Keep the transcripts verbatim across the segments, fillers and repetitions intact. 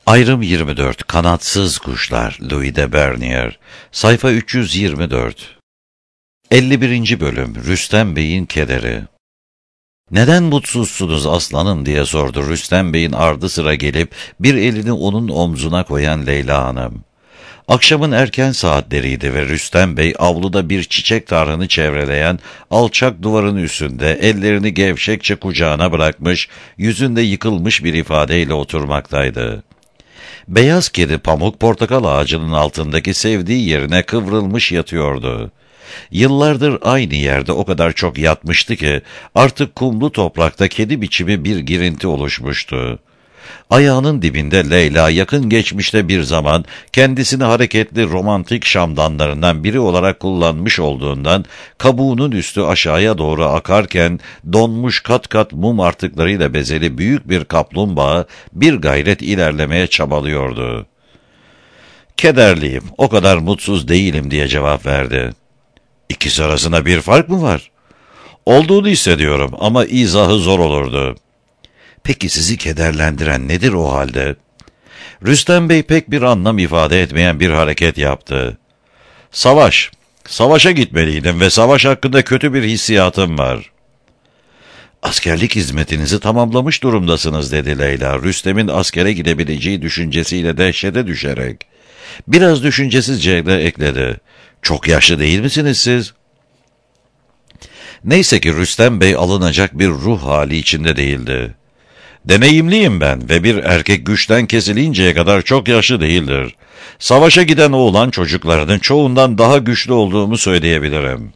Ayrım yirmi dört. Kanatsız Kuşlar. Louis de Bernier. Sayfa üç yüz yirmi dört. elli birinci Bölüm. Rüstem Bey'in kederi. "Neden mutsuzsunuz aslanım?" diye sordu Rüstem Bey'in ardı sıra gelip bir elini onun omzuna koyan Leyla Hanım. Akşamın erken saatleriydi ve Rüstem Bey avluda bir çiçek tarhını çevreleyen alçak duvarın üstünde ellerini gevşekçe kucağına bırakmış, yüzünde yıkılmış bir ifadeyle oturmaktaydı. Beyaz kedi pamuk portakal ağacının altındaki sevdiği yerine kıvrılmış yatıyordu. Yıllardır aynı yerde o kadar çok yatmıştı ki artık kumlu toprakta kedi biçimi bir girinti oluşmuştu. Ayağının dibinde Leyla yakın geçmişte bir zaman kendisini hareketli romantik şamdanlarından biri olarak kullanmış olduğundan kabuğunun üstü aşağıya doğru akarken donmuş kat kat mum artıklarıyla bezeli büyük bir kaplumbağa bir gayret ilerlemeye çabalıyordu. "Kederliyim, o kadar mutsuz değilim." diye cevap verdi. "İkisi arasında bir fark mı var?" "Olduğunu hissediyorum ama izahı zor olurdu." "Peki sizi kederlendiren nedir o halde?" Rüstem Bey pek bir anlam ifade etmeyen bir hareket yaptı. "Savaş. Savaşa gitmeliydim ve savaş hakkında kötü bir hissiyatım var." "Askerlik hizmetinizi tamamlamış durumdasınız." dedi Leyla, Rüstem'in askere gidebileceği düşüncesiyle dehşete düşerek. Biraz düşüncesizce de ekledi. "Çok yaşlı değil misiniz siz?" Neyse ki Rüstem Bey alınacak bir ruh hali içinde değildi. "Deneyimliyim ben ve bir erkek güçten kesilinceye kadar çok yaşlı değildir. Savaşa giden oğlan çocuklarının çoğundan daha güçlü olduğumu söyleyebilirim."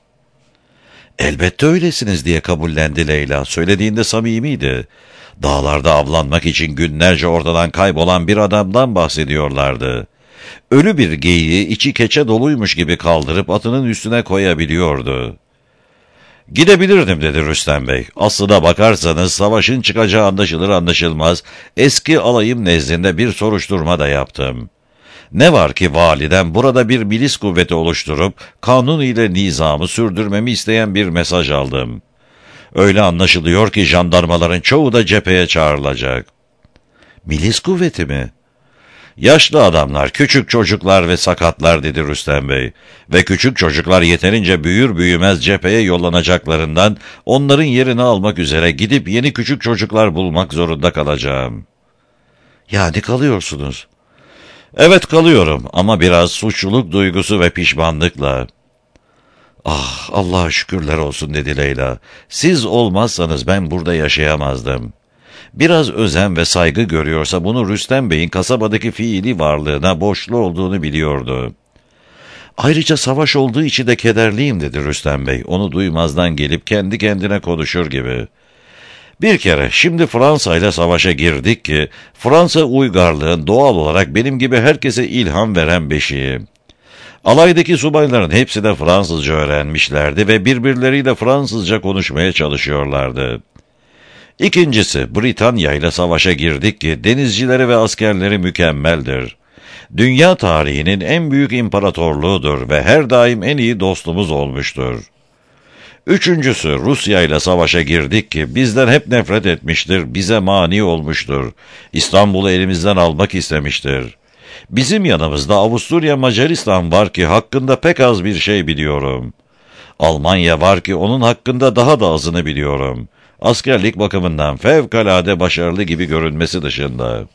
"Elbette öylesiniz." diye kabullendi Leyla. Söylediğinde samimiydi. Dağlarda avlanmak için günlerce ortadan kaybolan bir adamdan bahsediyorlardı. Ölü bir geyiği içi keçe doluymuş gibi kaldırıp atının üstüne koyabiliyordu. "Gidebilirdim." dedi Rüstem Bey. "Aslına bakarsanız savaşın çıkacağı anlaşılır anlaşılmaz eski alayım nezdinde bir soruşturma da yaptım. Ne var ki validen burada bir milis kuvveti oluşturup kanun ile nizamı sürdürmemi isteyen bir mesaj aldım. Öyle anlaşılıyor ki jandarmaların çoğu da cepheye çağrılacak." "Milis kuvveti mi?" "Yaşlı adamlar, küçük çocuklar ve sakatlar." dedi Rüstem Bey. "Ve küçük çocuklar yeterince büyür büyümez cepheye yollanacaklarından onların yerini almak üzere gidip yeni küçük çocuklar bulmak zorunda kalacağım." "Yani kalıyorsunuz?" "Evet, kalıyorum ama biraz suçluluk duygusu ve pişmanlıkla." "Ah, Allah'a şükürler olsun." dedi Leyla. "Siz olmazsanız ben burada yaşayamazdım." Biraz özen ve saygı görüyorsa bunu Rüstem Bey'in kasabadaki fiili varlığına borçlu olduğunu biliyordu. "Ayrıca savaş olduğu için de kederliyim." dedi Rüstem Bey, onu duymazdan gelip kendi kendine konuşur gibi. "Bir kere şimdi Fransa ile savaşa girdik ki Fransa uygarlığın doğal olarak benim gibi herkese ilham veren beşiği. Alaydaki subayların hepsi de Fransızca öğrenmişlerdi ve birbirleriyle Fransızca konuşmaya çalışıyorlardı. İkincisi, Britanya ile savaşa girdik ki denizcileri ve askerleri mükemmeldir. Dünya tarihinin en büyük imparatorluğudur ve her daim en iyi dostumuz olmuştur. Üçüncüsü, Rusya ile savaşa girdik ki bizden hep nefret etmiştir, bize mani olmuştur. İstanbul'u elimizden almak istemiştir. Bizim yanımızda Avusturya Macaristan var ki hakkında pek az bir şey biliyorum. Almanya var ki onun hakkında daha da azını biliyorum. Askerlik bakımından fevkalade başarılı gibi görünmesi dışında."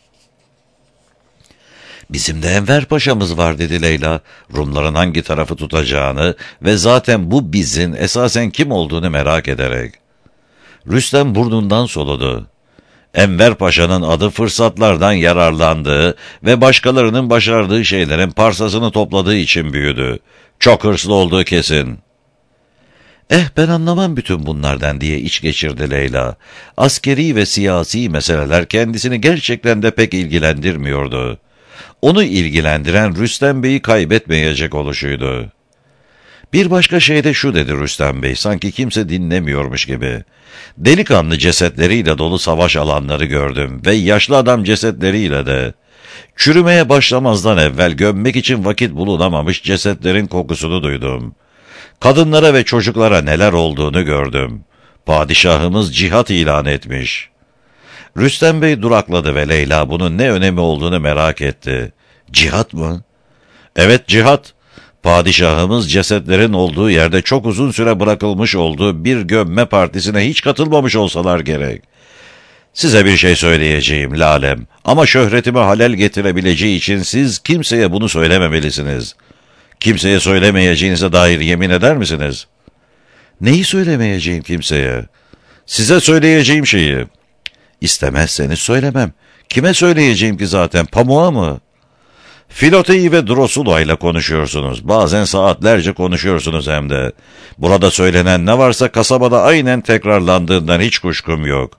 "Bizim de Enver Paşa'mız var." dedi Leyla, Rumların hangi tarafı tutacağını ve zaten bu bizin esasen kim olduğunu merak ederek. Rüstem burnundan soludu. Enver Paşa'nın adı fırsatlardan yararlandığı ve başkalarının başardığı şeylerin parsasını topladığı için büyüdü. Çok hırslı olduğu kesin. "Eh, ben anlamam bütün bunlardan." diye iç geçirdi Leyla. Askeri ve siyasi meseleler kendisini gerçekten de pek ilgilendirmiyordu. Onu ilgilendiren Rüstem Bey'i kaybetmeyecek oluşuydu. "Bir başka şey de şu." dedi Rüstem Bey, sanki kimse dinlemiyormuş gibi. "Delikanlı cesetleriyle dolu savaş alanları gördüm ve yaşlı adam cesetleriyle de. Çürümeye başlamazdan evvel gömmek için vakit bulunamamış cesetlerin kokusunu duydum. Kadınlara ve çocuklara neler olduğunu gördüm. Padişahımız cihat ilan etmiş." Rüstem Bey durakladı ve Leyla bunun ne önemi olduğunu merak etti. Cihat mı? Evet, cihat. Padişahımız cesetlerin olduğu yerde çok uzun süre bırakılmış olduğu bir gömme partisine hiç katılmamış olsalar gerek. Size bir şey söyleyeceğim Lalem, ama şöhretime halel getirebileceği için siz kimseye bunu söylememelisiniz. Kimseye söylemeyeceğinize dair yemin eder misiniz? Neyi söylemeyeceğim kimseye? Size söyleyeceğim şeyi. İstemezseniz söylemem. Kime söyleyeceğim ki zaten, pamuğa mı? Filote'yi ve Drosula ile konuşuyorsunuz. Bazen saatlerce konuşuyorsunuz hem de. Burada söylenen ne varsa kasabada aynen tekrarlandığından hiç kuşkum yok.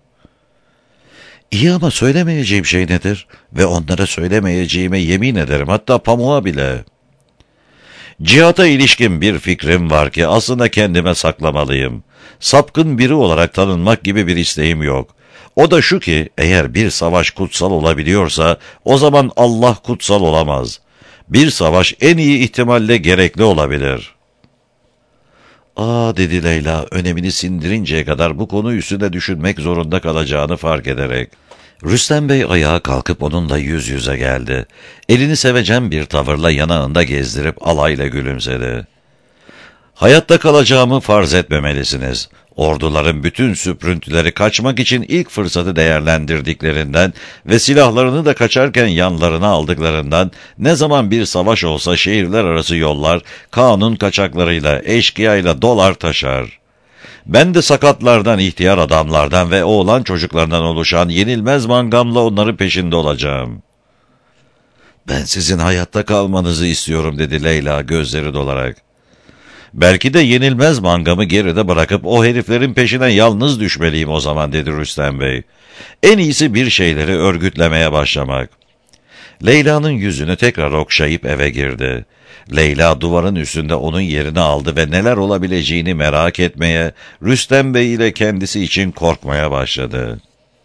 İyi, ama söylemeyeceğim şey nedir? Ve onlara söylemeyeceğime yemin ederim, hatta pamuğa bile. Cihata ilişkin bir fikrim var ki aslında kendime saklamalıyım. Sapkın biri olarak tanınmak gibi bir isteğim yok. O da şu ki, eğer bir savaş kutsal olabiliyorsa, o zaman Allah kutsal olamaz. Bir savaş en iyi ihtimalle gerekli olabilir. Aa, dedi Leyla, önemini sindirinceye kadar bu konu üstünde düşünmek zorunda kalacağını fark ederek. Rüstem Bey ayağa kalkıp onunla yüz yüze geldi. Elini sevecen bir tavırla yanağında gezdirip alayla gülümsedi. Hayatta kalacağımı farz etmemelisiniz. Orduların bütün süprüntüleri kaçmak için ilk fırsatı değerlendirdiklerinden ve silahlarını da kaçarken yanlarına aldıklarından, ne zaman bir savaş olsa şehirler arası yollar kanun kaçaklarıyla, eşkıyayla dolar taşar. Ben de sakatlardan, ihtiyar adamlardan ve oğlan çocuklarından oluşan yenilmez mangamla onların peşinde olacağım. Ben sizin hayatta kalmanızı istiyorum, dedi Leyla gözleri dolarak. Belki de yenilmez mangamı geride bırakıp o heriflerin peşine yalnız düşmeliyim o zaman, dedi Rüstem Bey. En iyisi bir şeyleri örgütlemeye başlamak. Leyla'nın yüzünü tekrar okşayıp eve girdi. Leyla duvarın üstünde onun yerini aldı ve neler olabileceğini merak etmeye, Rüstem Bey ile kendisi için korkmaya başladı.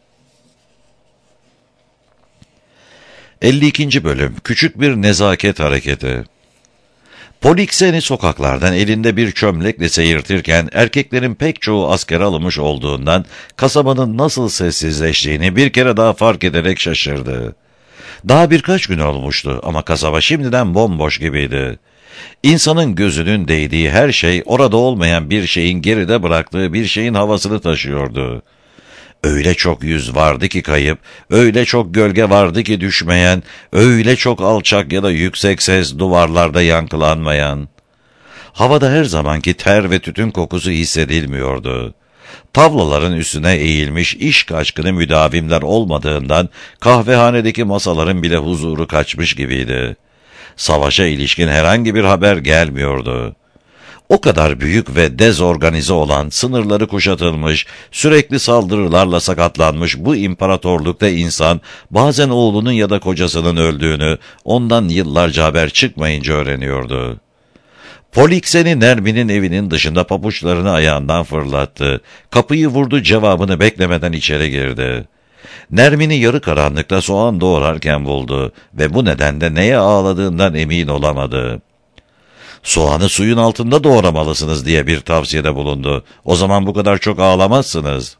elli ikinci Bölüm. Küçük bir nezaket hareketi. Polixeni sokaklardan elinde bir çömlekle seyirtirken erkeklerin pek çoğu askere alınmış olduğundan kasabanın nasıl sessizleştiğini bir kere daha fark ederek şaşırdı. Daha birkaç gün olmuştu ama kasaba şimdiden bomboş gibiydi. İnsanın gözünün değdiği her şey orada olmayan bir şeyin geride bıraktığı bir şeyin havasını taşıyordu. Öyle çok yüz vardı ki kayıp, öyle çok gölge vardı ki düşmeyen, öyle çok alçak ya da yüksek ses duvarlarda yankılanmayan. Havada her zamanki ter ve tütün kokusu hissedilmiyordu. Tavlaların üstüne eğilmiş iş kaçkını müdavimler olmadığından kahvehanedeki masaların bile huzuru kaçmış gibiydi. Savaşa ilişkin herhangi bir haber gelmiyordu. O kadar büyük ve dezorganize olan, sınırları kuşatılmış, sürekli saldırılarla sakatlanmış bu imparatorlukta insan bazen oğlunun ya da kocasının öldüğünü ondan yıllarca haber çıkmayınca öğreniyordu. Polixeni Nermin'in evinin dışında pabuçlarını ayağından fırlattı. Kapıyı vurdu, cevabını beklemeden içeri girdi. Nermin'i yarı karanlıkta soğan doğrarken buldu ve bu nedenle neye ağladığından emin olamadı. Soğanı suyun altında doğramalısınız diye bir tavsiyede bulundu. O zaman bu kadar çok ağlamazsınız.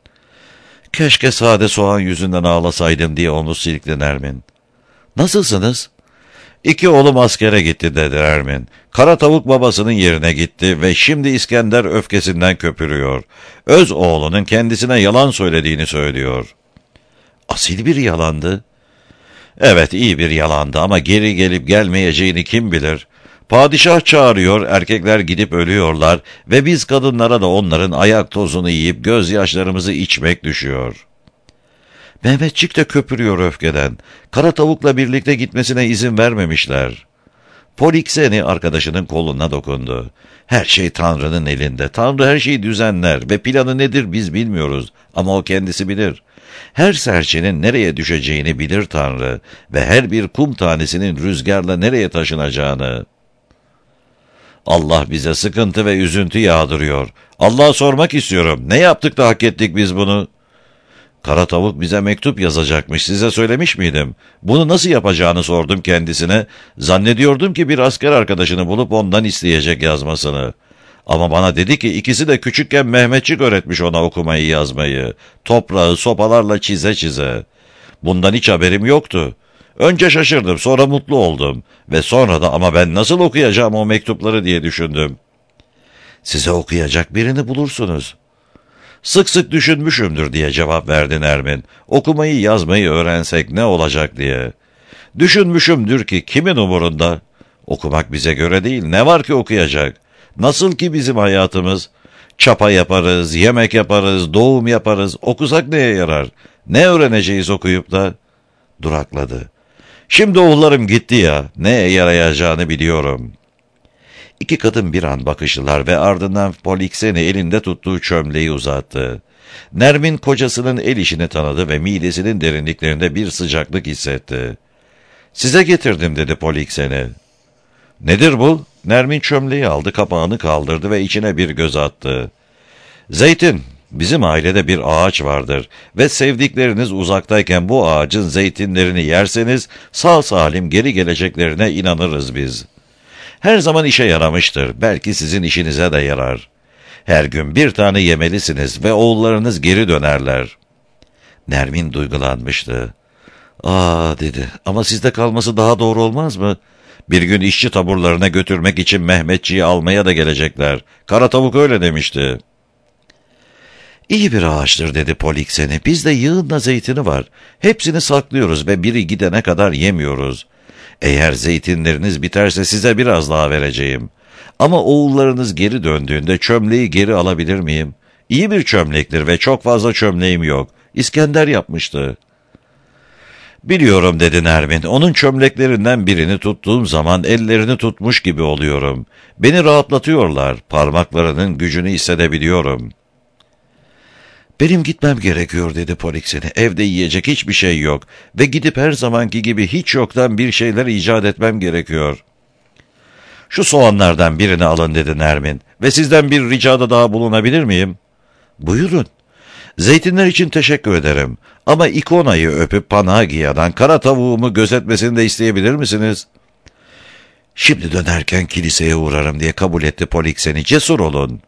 Keşke sade soğan yüzünden ağlasaydım diye omuz silkti Nermin. Nasılsınız? İki oğlum askere gitti, dedi Nermin. Kara tavuk babasının yerine gitti ve şimdi İskender öfkesinden köpürüyor. Öz oğlunun kendisine yalan söylediğini söylüyor. Asil bir yalandı. Evet, iyi bir yalandı ama geri gelip gelmeyeceğini kim bilir? Padişah çağırıyor, erkekler gidip ölüyorlar ve biz kadınlara da onların ayak tozunu yiyip gözyaşlarımızı içmek düşüyor. Mehmetçik de köpürüyor öfkeden. Kara tavukla birlikte gitmesine izin vermemişler. Polixeni arkadaşının koluna dokundu. Her şey Tanrı'nın elinde. Tanrı her şeyi düzenler ve planı nedir biz bilmiyoruz ama o kendisi bilir. Her serçenin nereye düşeceğini bilir Tanrı ve her bir kum tanesinin rüzgarla nereye taşınacağını. Allah bize sıkıntı ve üzüntü yağdırıyor. Allah'a sormak istiyorum. Ne yaptık da hak ettik biz bunu? Kara tavuk bize mektup yazacakmış. Size söylemiş miydim? Bunu nasıl yapacağını sordum kendisine. Zannediyordum ki bir asker arkadaşını bulup ondan isteyecek yazmasını. Ama bana dedi ki ikisi de küçükken Mehmetçik öğretmiş ona okumayı yazmayı. Toprağı sopalarla çize çize. Bundan hiç haberim yoktu. Önce şaşırdım, sonra mutlu oldum. Ve sonra da ama ben nasıl okuyacağım o mektupları diye düşündüm. Size okuyacak birini bulursunuz. Sık sık düşünmüşümdür diye cevap verdi Nermin. Okumayı yazmayı öğrensek ne olacak diye. Düşünmüşümdür ki kimin umurunda? Okumak bize göre değil, ne var ki okuyacak? Nasıl ki bizim hayatımız? Çapa yaparız, yemek yaparız, doğum yaparız. Okusak neye yarar? Ne öğreneceğiz okuyup da? Durakladı. Şimdi oğullarım gitti ya, neye yarayacağını biliyorum. İki kadın bir an bakıştılar ve ardından Polixeni elinde tuttuğu çömleği uzattı. Nermin kocasının el işini tanıdı ve midesinin derinliklerinde bir sıcaklık hissetti. Size getirdim dedi Polixeni. Nedir bu? Nermin çömleği aldı, kapağını kaldırdı ve içine bir göz attı. Zeytin. Bizim ailede bir ağaç vardır ve sevdikleriniz uzaktayken bu ağacın zeytinlerini yerseniz sağ salim geri geleceklerine inanırız biz. Her zaman işe yaramıştır. Belki sizin işinize de yarar. Her gün bir tane yemelisiniz ve oğullarınız geri dönerler. Nermin duygulanmıştı. Aa dedi, ama sizde kalması daha doğru olmaz mı? Bir gün işçi taburlarına götürmek için Mehmetçiği almaya da gelecekler. Kara tavuk öyle demişti. İyi bir ağaçtır dedi Polixeni. Bizde yığınla zeytini var. Hepsini saklıyoruz ve biri gidene kadar yemiyoruz. Eğer zeytinleriniz biterse size biraz daha vereceğim. Ama oğullarınız geri döndüğünde çömleği geri alabilir miyim? İyi bir çömlektir ve çok fazla çömleğim yok. İskender yapmıştı. Biliyorum dedi Nermin. Onun çömleklerinden birini tuttuğum zaman ellerini tutmuş gibi oluyorum. Beni rahatlatıyorlar. Parmaklarının gücünü hissedebiliyorum. Benim gitmem gerekiyor dedi Polixeni. Evde yiyecek hiçbir şey yok ve gidip her zamanki gibi hiç yoktan bir şeyler icat etmem gerekiyor. Şu soğanlardan birini alın dedi Nermin ve sizden bir ricada daha bulunabilir miyim? Buyurun. Zeytinler için teşekkür ederim ama ikonayı öpüp Panagia'dan kara tavuğumu gözetmesini de isteyebilir misiniz? Şimdi dönerken kiliseye uğrarım diye kabul etti Polixeni. Cesur olun.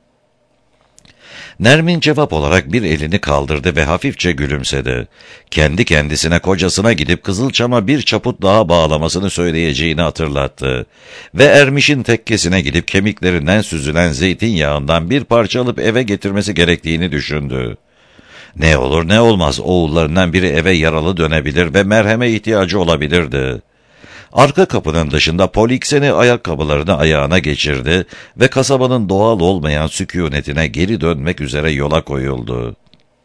Nermin cevap olarak bir elini kaldırdı ve hafifçe gülümsedi. Kendi kendisine kocasına gidip Kızılçam'a bir çaput daha bağlamasını söyleyeceğini hatırlattı. Ve Ermiş'in tekkesine gidip kemiklerinden süzülen zeytinyağından bir parça alıp eve getirmesi gerektiğini düşündü. Ne olur ne olmaz oğullarından biri eve yaralı dönebilir ve merheme ihtiyacı olabilirdi. Arka kapının dışında Polixeni ayakkabılarını ayağına geçirdi ve kasabanın doğal olmayan sükunetine geri dönmek üzere yola koyuldu.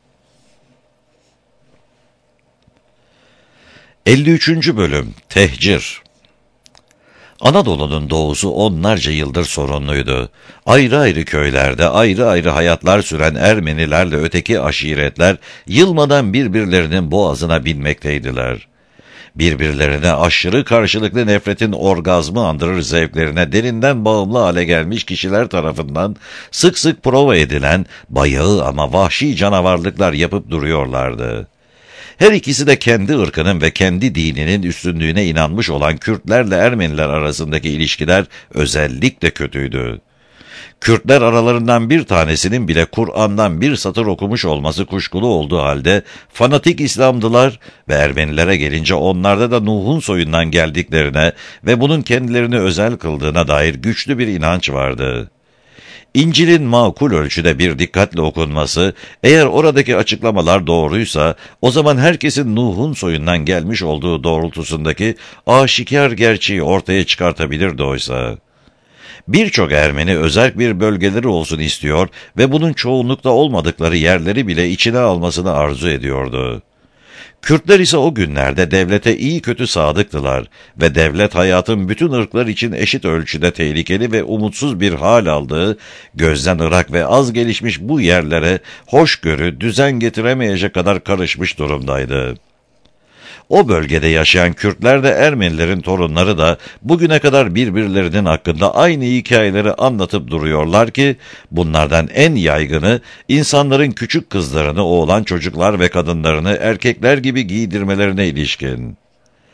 elli üçüncü Bölüm Tehcir. Anadolu'nun doğusu onlarca yıldır sorunluydu. Ayrı ayrı köylerde ayrı ayrı hayatlar süren Ermenilerle öteki aşiretler yılmadan birbirlerinin boğazına binmekteydiler. Birbirlerine aşırı karşılıklı nefretin orgazmı andırır zevklerine derinden bağımlı hale gelmiş kişiler tarafından sık sık prova edilen bayağı ama vahşi canavarlıklar yapıp duruyorlardı. Her ikisi de kendi ırkının ve kendi dininin üstünlüğüne inanmış olan Kürtlerle Ermeniler arasındaki ilişkiler özellikle kötüydü. Kürtler aralarından bir tanesinin bile Kur'an'dan bir satır okumuş olması kuşkulu olduğu halde fanatik İslamdılar ve Ermenilere gelince onlarda da Nuh'un soyundan geldiklerine ve bunun kendilerini özel kıldığına dair güçlü bir inanç vardı. İncil'in makul ölçüde bir dikkatle okunması, eğer oradaki açıklamalar doğruysa, o zaman herkesin Nuh'un soyundan gelmiş olduğu doğrultusundaki aşikar gerçeği ortaya çıkartabilirdi oysa. Birçok Ermeni özerk bir bölgeleri olsun istiyor ve bunun çoğunlukta olmadıkları yerleri bile içine almasını arzu ediyordu. Kürtler ise o günlerde devlete iyi kötü sadıktılar ve devlet hayatın bütün ırklar için eşit ölçüde tehlikeli ve umutsuz bir hal aldığı, gözden ırak ve az gelişmiş bu yerlere hoşgörü, düzen getiremeyecek kadar karışmış durumdaydı. O bölgede yaşayan Kürtler de Ermenilerin torunları da bugüne kadar birbirlerinin hakkında aynı hikayeleri anlatıp duruyorlar ki, bunlardan en yaygını insanların küçük kızlarını oğlan çocuklar ve kadınlarını erkekler gibi giydirmelerine ilişkin.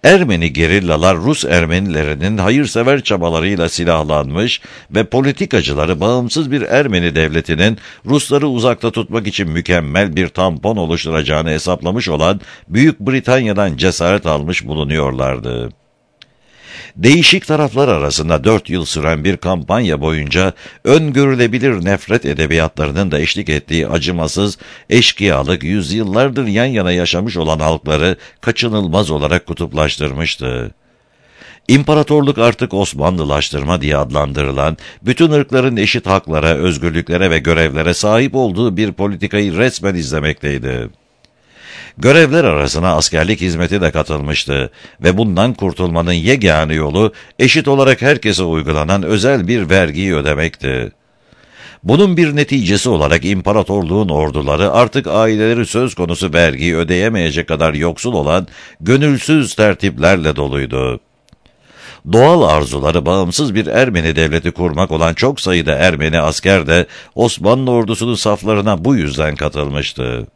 Ermeni gerillalar Rus Ermenilerinin hayırsever çabalarıyla silahlanmış ve politikacıları bağımsız bir Ermeni devletinin Rusları uzakta tutmak için mükemmel bir tampon oluşturacağını hesaplamış olan Büyük Britanya'dan cesaret almış bulunuyorlardı. Değişik taraflar arasında dört yıl süren bir kampanya boyunca öngörülebilir nefret edebiyatlarının da eşlik ettiği acımasız eşkıyalık yüzyıllardır yan yana yaşamış olan halkları kaçınılmaz olarak kutuplaştırmıştı. İmparatorluk artık Osmanlılaştırma diye adlandırılan, bütün ırkların eşit haklara, özgürlüklere ve görevlere sahip olduğu bir politikayı resmen izlemekteydi. Görevler arasına askerlik hizmeti de katılmıştı ve bundan kurtulmanın yegane yolu eşit olarak herkese uygulanan özel bir vergiyi ödemekti. Bunun bir neticesi olarak imparatorluğun orduları artık aileleri söz konusu vergiyi ödeyemeyecek kadar yoksul olan gönülsüz tertiplerle doluydu. Doğal arzuları bağımsız bir Ermeni devleti kurmak olan çok sayıda Ermeni asker de Osmanlı ordusunun saflarına bu yüzden katılmıştı.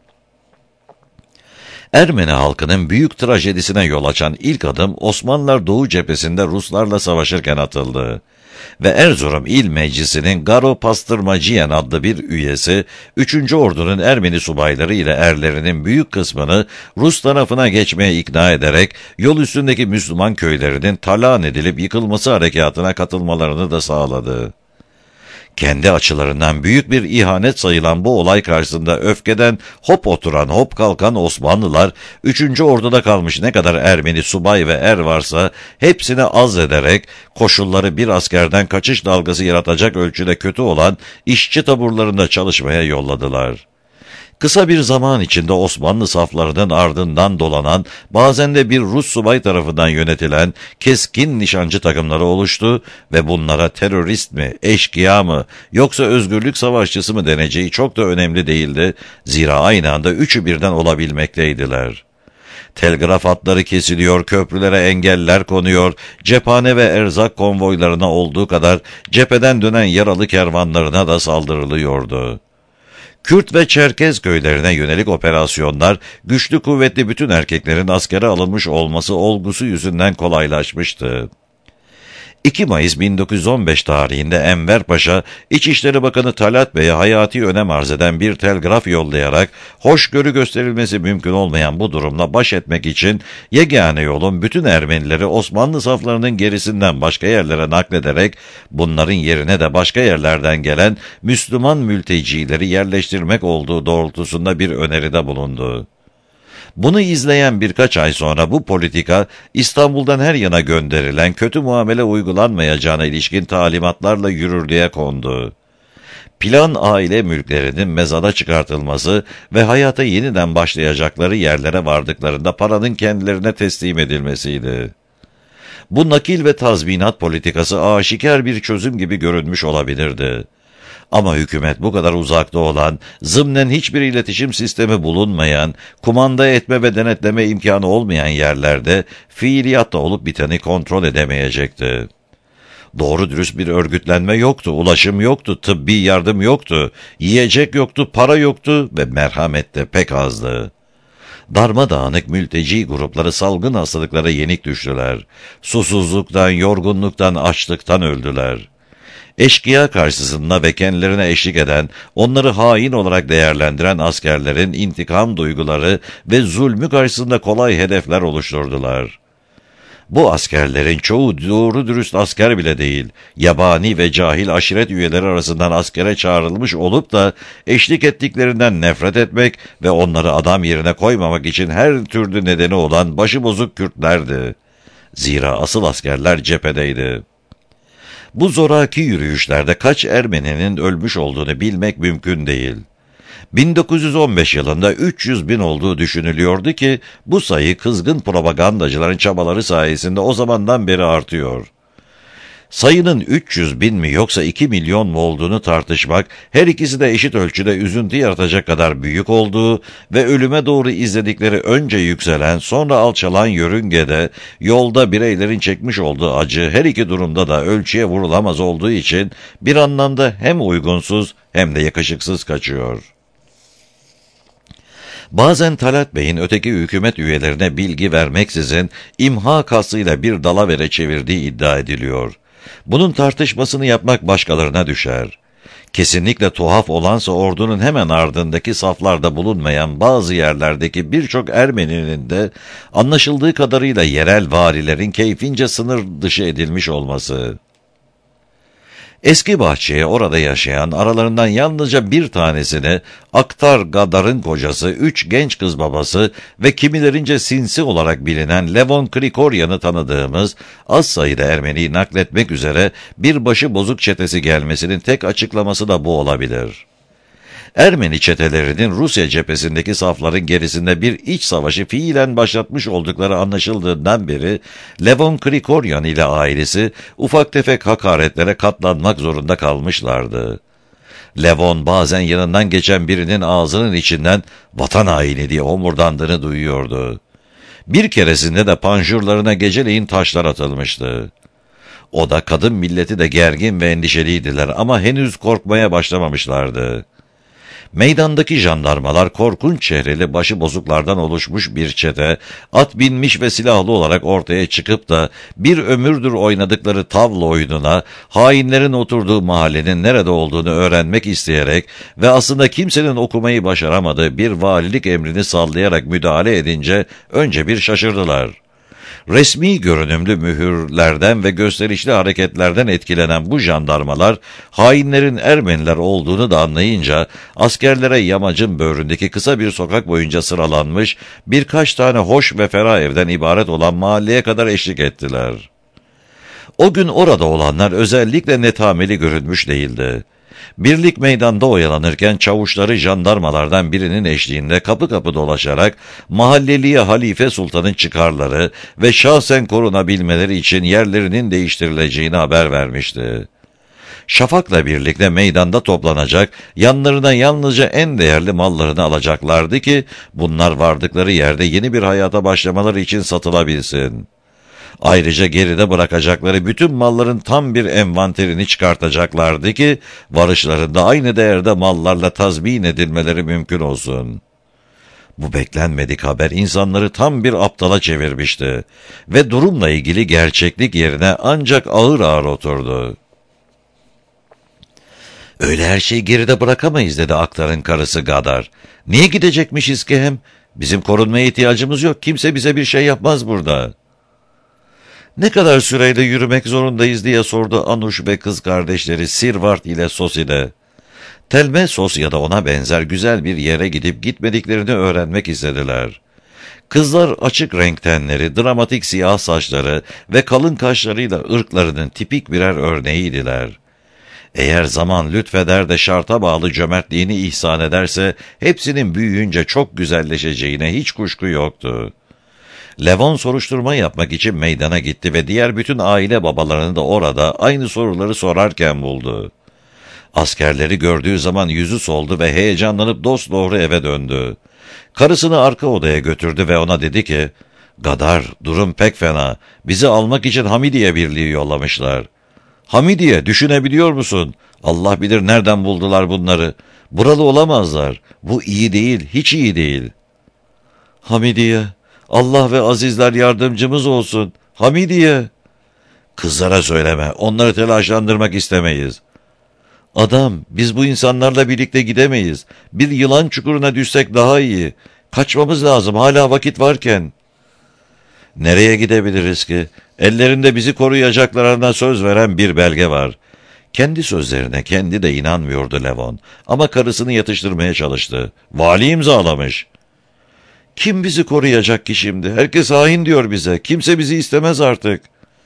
Ermeni halkının büyük trajedisine yol açan ilk adım Osmanlılar Doğu cephesinde Ruslarla savaşırken atıldı. Ve Erzurum İl Meclisi'nin Garo Pastırmacıyen adlı bir üyesi, üçüncü Ordu'nun Ermeni subayları ile erlerinin büyük kısmını Rus tarafına geçmeye ikna ederek yol üstündeki Müslüman köylerinin talan edilip yıkılması harekatına katılmalarını da sağladı. Kendi açılarından büyük bir ihanet sayılan bu olay karşısında öfkeden hop oturan hop kalkan Osmanlılar, üçüncü Ordu'da kalmış ne kadar Ermeni subay ve er varsa hepsini azlederek koşulları bir askerden kaçış dalgası yaratacak ölçüde kötü olan işçi taburlarında çalışmaya yolladılar. Kısa bir zaman içinde Osmanlı saflarının ardından dolanan, bazen de bir Rus subay tarafından yönetilen keskin nişancı takımları oluştu ve bunlara terörist mi, eşkıya mı, yoksa özgürlük savaşçısı mı deneceği çok da önemli değildi, zira aynı anda üçü birden olabilmekteydiler. Telgraf hatları kesiliyor, köprülere engeller konuyor, cephane ve erzak konvoylarına olduğu kadar cepheden dönen yaralı kervanlarına da saldırılıyordu. Kürt ve Çerkez köylerine yönelik operasyonlar, güçlü kuvvetli bütün erkeklerin askere alınmış olması olgusu yüzünden kolaylaşmıştı. iki Mayıs bin dokuz yüz on beş tarihinde Enver Paşa, İçişleri Bakanı Talat Bey'e hayati önem arz eden bir telgraf yollayarak, hoşgörü gösterilmesi mümkün olmayan bu durumla baş etmek için yegane yolun bütün Ermenileri Osmanlı saflarının gerisinden başka yerlere naklederek, bunların yerine de başka yerlerden gelen Müslüman mültecileri yerleştirmek olduğu doğrultusunda bir öneride bulundu. Bunu izleyen birkaç ay sonra bu politika, İstanbul'dan her yana gönderilen kötü muamele uygulanmayacağına ilişkin talimatlarla yürürlüğe kondu. Plan aile mülklerinin mezada çıkartılması ve hayata yeniden başlayacakları yerlere vardıklarında paranın kendilerine teslim edilmesiydi. Bu nakil ve tazminat politikası aşikar bir çözüm gibi görünmüş olabilirdi. Ama hükümet bu kadar uzakta olan, zımnen hiçbir iletişim sistemi bulunmayan, kumanda etme ve denetleme imkanı olmayan yerlerde fiiliyatta olup biteni kontrol edemeyecekti. Doğru dürüst bir örgütlenme yoktu, ulaşım yoktu, tıbbi yardım yoktu, yiyecek yoktu, para yoktu ve merhamet de pek azdı. Darmadağınık mülteci grupları salgın hastalıklara yenik düştüler. Susuzluktan, yorgunluktan, açlıktan öldüler. Eşkıya karşısında ve kendilerine eşlik eden, onları hain olarak değerlendiren askerlerin intikam duyguları ve zulmü karşısında kolay hedefler oluşturdular. Bu askerlerin çoğu doğru dürüst asker bile değil, yabani ve cahil aşiret üyeleri arasından askere çağrılmış olup da eşlik ettiklerinden nefret etmek ve onları adam yerine koymamak için her türlü nedeni olan başıbozuk Kürtlerdi. Zira asıl askerler cephedeydi. Bu zoraki yürüyüşlerde kaç Ermeninin ölmüş olduğunu bilmek mümkün değil. bin dokuz yüz on beş yılında üç yüz bin olduğu düşünülüyordu ki bu sayı kızgın propagandacıların çabaları sayesinde o zamandan beri artıyor. Sayının üç yüz bin mi yoksa iki milyon mu olduğunu tartışmak, her ikisi de eşit ölçüde üzüntü yaratacak kadar büyük olduğu ve ölüme doğru izledikleri önce yükselen sonra alçalan yörüngede, yolda bireylerin çekmiş olduğu acı her iki durumda da ölçüye vurulamaz olduğu için bir anlamda hem uygunsuz hem de yakışıksız kaçıyor. Bazen Talat Bey'in öteki hükümet üyelerine bilgi vermeksizin imha kastıyla bir dalavere çevirdiği iddia ediliyor. Bunun tartışmasını yapmak başkalarına düşer. Kesinlikle tuhaf olansa ordunun hemen ardındaki saflarda bulunmayan bazı yerlerdeki birçok Ermeninin de anlaşıldığı kadarıyla yerel varilerin keyfince sınır dışı edilmiş olması. Eski bahçeye orada yaşayan, aralarından yalnızca bir tanesini Aktar Gadar'ın kocası, üç genç kız babası ve kimilerince sinsi olarak bilinen Levon Krikorian'ı tanıdığımız az sayıda Ermeni'yi nakletmek üzere bir başı bozuk çetesi gelmesinin tek açıklaması da bu olabilir. Ermeni çetelerinin Rusya cephesindeki safların gerisinde bir iç savaşı fiilen başlatmış oldukları anlaşıldığından beri Levon Krikorian ile ailesi ufak tefek hakaretlere katlanmak zorunda kalmışlardı. Levon bazen yanından geçen birinin ağzının içinden vatan haini diye homurdandığını duyuyordu. Bir keresinde de panjurlarına geceleyin taşlar atılmıştı. O da kadın milleti de gergin ve endişeliydiler ama henüz korkmaya başlamamışlardı. Meydandaki jandarmalar korkunç çehreli başı bozuklardan oluşmuş bir çete, at binmiş ve silahlı olarak ortaya çıkıp da bir ömürdür oynadıkları tavla oyununa, hainlerin oturduğu mahallenin nerede olduğunu öğrenmek isteyerek ve aslında kimsenin okumayı başaramadığı bir valilik emrini sallayarak müdahale edince önce bir şaşırdılar. Resmi görünümlü mühürlerden ve gösterişli hareketlerden etkilenen bu jandarmalar, hainlerin Ermeniler olduğunu da anlayınca, askerlere yamacın böğründeki kısa bir sokak boyunca sıralanmış, birkaç tane hoş ve ferah evden ibaret olan mahalleye kadar eşlik ettiler. O gün orada olanlar özellikle netameli görünmüş değildi. Birlik meydanda oyalanırken çavuşları jandarmalardan birinin eşliğinde kapı kapı dolaşarak mahalleliye Halife Sultan'ın çıkarları ve şahsen korunabilmeleri için yerlerinin değiştirileceğini haber vermişti. Şafak'la birlikte meydanda toplanacak, yanlarına yalnızca en değerli mallarını alacaklardı ki bunlar vardıkları yerde yeni bir hayata başlamaları için satılabilsin. Ayrıca geride bırakacakları bütün malların tam bir envanterini çıkartacaklardı ki varışlarında aynı değerde mallarla tazmin edilmeleri mümkün olsun. Bu beklenmedik haber insanları tam bir aptala çevirmişti ve durumla ilgili gerçeklik yerine ancak ağır ağır oturdu. "Öyle her şeyi geride bırakamayız," dedi Aktar'ın karısı Gadar. "Niye gidecekmişiz ki hem? Bizim korunmaya ihtiyacımız yok. Kimse bize bir şey yapmaz burada." "Ne kadar süreyle yürümek zorundayız?" diye sordu Anuş ve kız kardeşleri Sirvart ile Soside. Telmesos ya da ona benzer güzel bir yere gidip gitmediklerini öğrenmek istediler. Kızlar açık renk tenleri, dramatik siyah saçları ve kalın kaşlarıyla ırklarının tipik birer örneğiydiler. Eğer zaman lütfeder de şarta bağlı cömertliğini ihsan ederse hepsinin büyüyünce çok güzelleşeceğine hiç kuşku yoktu. Levon soruşturma yapmak için meydana gitti ve diğer bütün aile babalarını da orada aynı soruları sorarken buldu. Askerleri gördüğü zaman yüzü soldu ve heyecanlanıp dosdoğru eve döndü. Karısını arka odaya götürdü ve ona dedi ki, "Gadar, durum pek fena. Bizi almak için Hamidiye Birliği yollamışlar." "Hamidiye, düşünebiliyor musun? Allah bilir nereden buldular bunları. Buralı olamazlar. Bu iyi değil, hiç iyi değil." "Hamidiye, Allah ve azizler yardımcımız olsun. Hamidiye." "Kızlara söyleme, onları telaşlandırmak istemeyiz." "Adam, biz bu insanlarla birlikte gidemeyiz. Bir yılan çukuruna düşsek daha iyi. Kaçmamız lazım, hala vakit varken." "Nereye gidebiliriz ki? Ellerinde bizi koruyacaklarına söz veren bir belge var." Kendi sözlerine kendi de inanmıyordu Levon. Ama karısını yatıştırmaya çalıştı. "Vali imzalamış." "Kim bizi koruyacak ki şimdi? Herkes hain diyor bize. Kimse bizi istemez artık."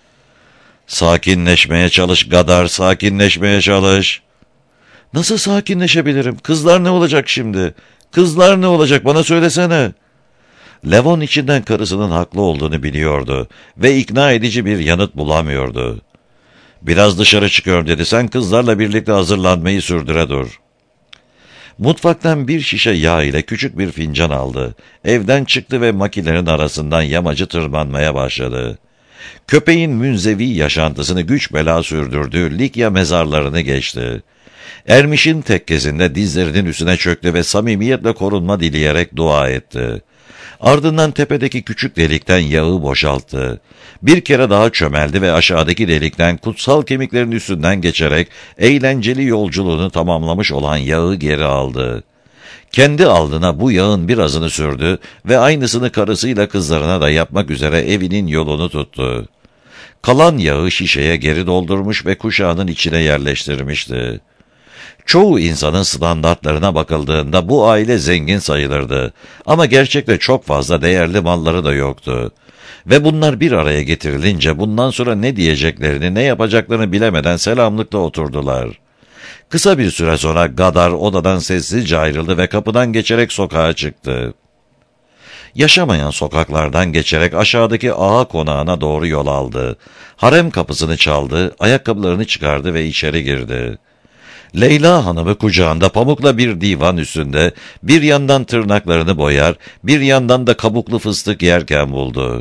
"Sakinleşmeye çalış Gadar, sakinleşmeye çalış." "Nasıl sakinleşebilirim? Kızlar ne olacak şimdi? Kızlar ne olacak? Bana söylesene." Levon içinden karısının haklı olduğunu biliyordu ve ikna edici bir yanıt bulamıyordu. "Biraz dışarı çıkıyorum," dedi. "Sen kızlarla birlikte hazırlanmayı sürdüre dur." Mutfaktan bir şişe yağ ile küçük bir fincan aldı. Evden çıktı ve makinenin arasından yamacı tırmanmaya başladı. Köpeğin münzevi yaşantısını güç bela sürdürdüğü Likya mezarlarını geçti. Ermiş'in tekkezinde dizlerinin üstüne çöktü ve samimiyetle korunma dileyerek dua etti. Ardından tepedeki küçük delikten yağı boşalttı. Bir kere daha çömeldi ve aşağıdaki delikten kutsal kemiklerin üstünden geçerek eğlenceli yolculuğunu tamamlamış olan yağı geri aldı. Kendi alnına bu yağın birazını sürdü ve aynısını karısıyla kızlarına da yapmak üzere evinin yolunu tuttu. Kalan yağı şişeye geri doldurmuş ve kuşağının içine yerleştirmişti. Çoğu insanın standartlarına bakıldığında bu aile zengin sayılırdı ama gerçekte çok fazla değerli malları da yoktu. Ve bunlar bir araya getirilince bundan sonra ne diyeceklerini, ne yapacaklarını bilemeden selamlıkla oturdular. Kısa bir süre sonra Gadar odadan sessizce ayrıldı ve kapıdan geçerek sokağa çıktı. Yaşamayan sokaklardan geçerek aşağıdaki ağa konağına doğru yol aldı. Harem kapısını çaldı, ayakkabılarını çıkardı ve içeri girdi. Leyla Hanım'ı kucağında pamukla bir divan üstünde, bir yandan tırnaklarını boyar, bir yandan da kabuklu fıstık yerken buldu.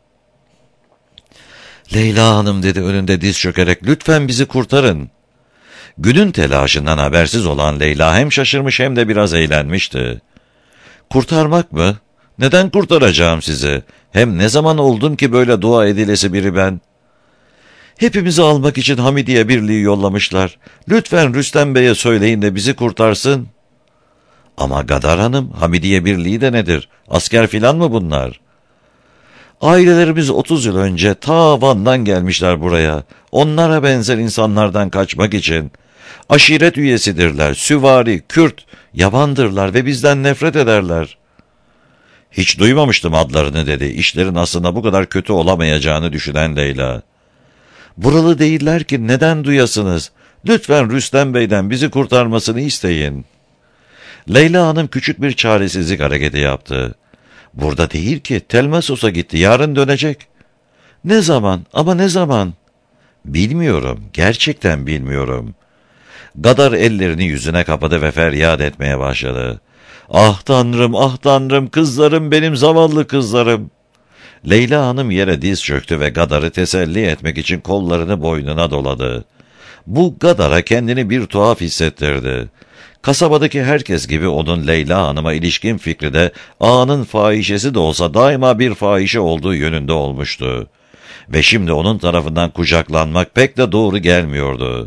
"Leyla Hanım," dedi önünde diz çökerek, "lütfen bizi kurtarın." Günün telaşından habersiz olan Leyla hem şaşırmış hem de biraz eğlenmişti. "Kurtarmak mı? Neden kurtaracağım sizi? Hem ne zaman oldum ki böyle dua edilesi biri ben?" "Hepimizi almak için Hamidiye Birliği yollamışlar. Lütfen Rüstem Bey'e söyleyin de bizi kurtarsın." "Ama Gadar Hanım, Hamidiye Birliği de nedir? Asker filan mı bunlar?" "Ailelerimiz otuz yıl önce ta Van'dan gelmişler buraya. Onlara benzer insanlardan kaçmak için. Aşiret üyesidirler, süvari, Kürt, yabandırlar ve bizden nefret ederler." "Hiç duymamıştım adlarını," dedi. İşlerin aslında bu kadar kötü olamayacağını düşünen Leyla. "Buralı değiller ki neden duyasınız? Lütfen Rüstem Bey'den bizi kurtarmasını isteyin." Leyla Hanım küçük bir çaresizlik hareketi yaptı. "Burada değil ki, Telmessos'a gitti, yarın dönecek." "Ne zaman, ama ne zaman?" "Bilmiyorum, gerçekten bilmiyorum." Gadar ellerini yüzüne kapadı ve feryat etmeye başladı. "Ah Tanrım, ah Tanrım, kızlarım, benim zavallı kızlarım." Leyla Hanım yere diz çöktü ve Gadar'ı teselli etmek için kollarını boynuna doladı. Bu Gadar'a kendini bir tuhaf hissettirdi. Kasabadaki herkes gibi onun Leyla Hanım'a ilişkin fikri de ağanın fahişesi de olsa daima bir fahişe olduğu yönünde olmuştu. Ve şimdi onun tarafından kucaklanmak pek de doğru gelmiyordu.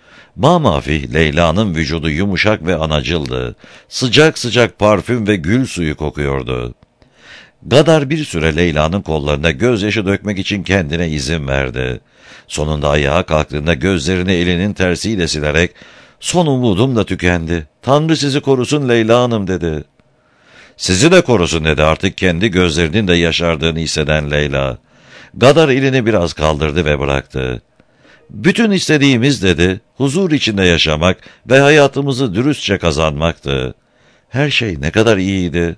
Mamafih Leyla'nın vücudu yumuşak ve anacıldı. Sıcak sıcak parfüm ve gül suyu kokuyordu. Gadar bir süre Leyla'nın kollarında gözyaşı dökmek için kendine izin verdi. Sonunda ayağa kalktığında gözlerini elinin tersiyle silerek "Son umudum da tükendi. Tanrı sizi korusun Leyla Hanım," dedi. "Sizi de korusun," dedi artık kendi gözlerinin de yaşardığını hisseden Leyla. Gadar elini biraz kaldırdı ve bıraktı. "Bütün istediğimiz," dedi, "huzur içinde yaşamak ve hayatımızı dürüstçe kazanmaktı. Her şey ne kadar iyiydi."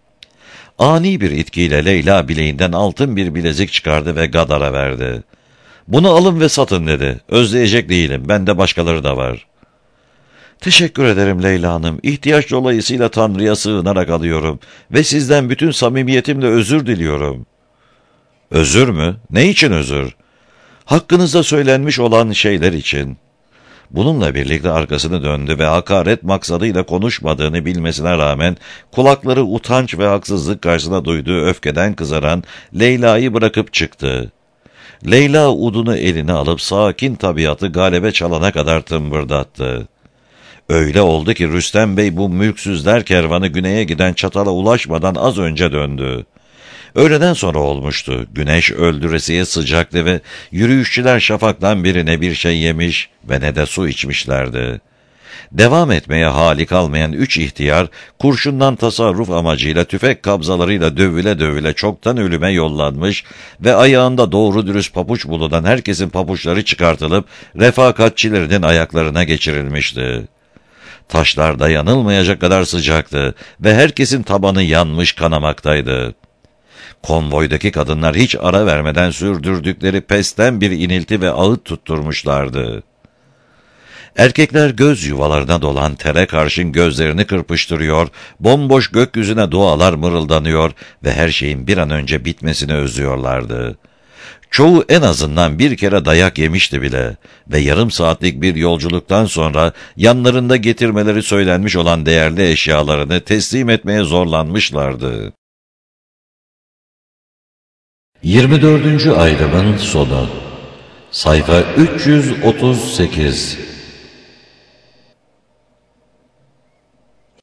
Ani bir itkiyle Leyla bileğinden altın bir bilezik çıkardı ve Gadar'a verdi. "Bunu alın ve satın," dedi. "Özleyecek değilim, bende başkaları da var." "Teşekkür ederim Leyla Hanım. İhtiyaç dolayısıyla Tanrı'ya sığınarak alıyorum ve sizden bütün samimiyetimle özür diliyorum." "Özür mü? Ne için özür?" "Hakkınızda söylenmiş olan şeyler için." Bununla birlikte arkasını döndü ve hakaret maksadıyla konuşmadığını bilmesine rağmen kulakları utanç ve haksızlık karşısında duyduğu öfkeden kızaran Leyla'yı bırakıp çıktı. Leyla udunu eline alıp sakin tabiatı galebe çalana kadar tımbırdattı. Öyle oldu ki Rüstem Bey bu mülksüzler kervanı güneye giden Çatal'a ulaşmadan az önce döndü. Öğleden sonra olmuştu. Güneş öldüresiye sıcaktı ve yürüyüşçüler şafaktan birine bir şey yemiş ve ne de su içmişlerdi. Devam etmeye hali kalmayan üç ihtiyar, kurşundan tasarruf amacıyla tüfek kabzalarıyla dövüle dövüle çoktan ölüme yollanmış ve ayağında doğru dürüst papuç bulunan herkesin papuçları çıkartılıp refakatçilerinin ayaklarına geçirilmişti. Taşlar dayanılmayacak kadar sıcaktı ve herkesin tabanı yanmış kanamaktaydı. Konvoydaki kadınlar hiç ara vermeden sürdürdükleri pesten bir inilti ve ağıt tutturmuşlardı. Erkekler göz yuvalarına dolan tere karşın gözlerini kırpıştırıyor, bomboş gökyüzüne dualar mırıldanıyor ve her şeyin bir an önce bitmesini özlüyorlardı. Çoğu en azından bir kere dayak yemişti bile ve yarım saatlik bir yolculuktan sonra yanlarında getirmeleri söylenmiş olan değerli eşyalarını teslim etmeye zorlanmışlardı. yirmi dördüncü ayrımın sonu. Sayfa üç yüz otuz sekiz.